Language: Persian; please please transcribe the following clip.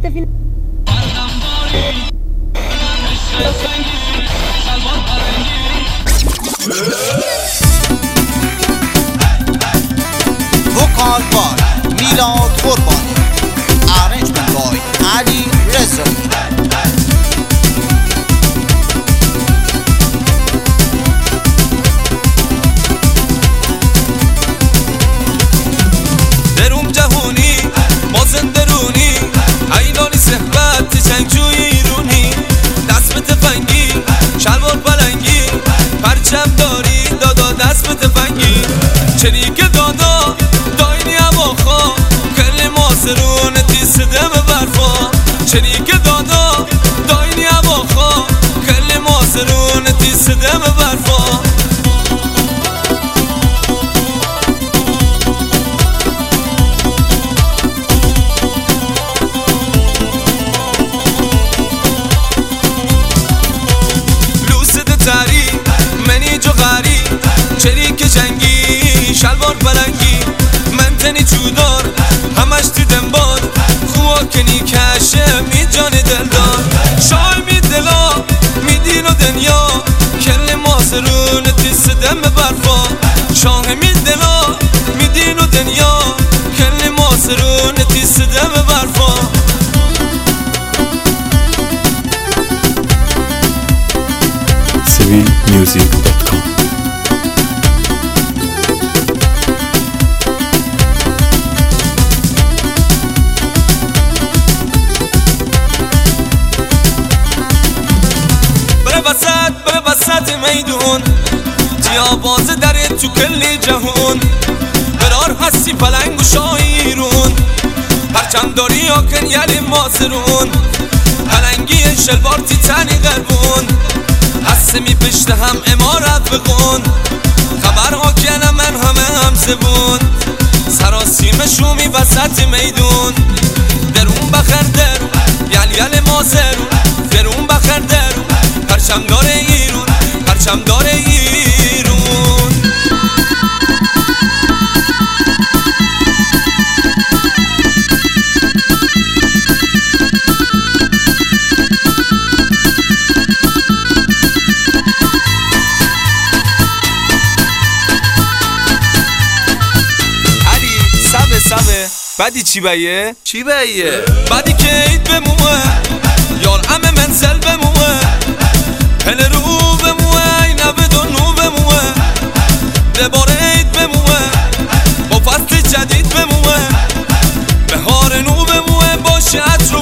فیلم وکال بای میلاد قربانی، ارنجمنت بای علی رضایی. دروم جهونی مازن درونی عینانی صحبت چنگجوی ایرونی، دست به تفنگی شلوار پلنگی پرچم داری دادا دست به تفنگی چریک دادا داینی هواخوا کل ماسرون تیس دم برفا چریک دادا داینی هواخوا کل ماسرون تیس دم برفا منی جو غری چریک جنگی شلوار پلنگی من تنی چودار همش تو دنبال خوا کنی کشه می جان دلدار شای می دلا می دین و دنیا کل ماسرون تیس دم برفا شاه می دلا می دین و دنیا کل ماسرون تیس دم برفا civilmusic.com. بره وسط میدون تیا باز داره تو کلی جهون برار هستی پلنگ و شایرون پرچم داری یا کن یلی ماسرون پلنگی شلوار تیتانی غربون هستمی پشت هم امارت بخون خبرها کنم من همه هم زبون سراسیم شومی وسط میدون درون بخر درون یل ماسرون درون بخر درون پرچم داره ایرون پرچم داره ایرون سبه بعدی چی بیه؟ چی بیه؟ بعدی که اید بموه یار امه منزل بموه هل رو بموه اینه بدون نو بموه دباره اید بموه با فصل جدید بموه بهار نو بموه باشه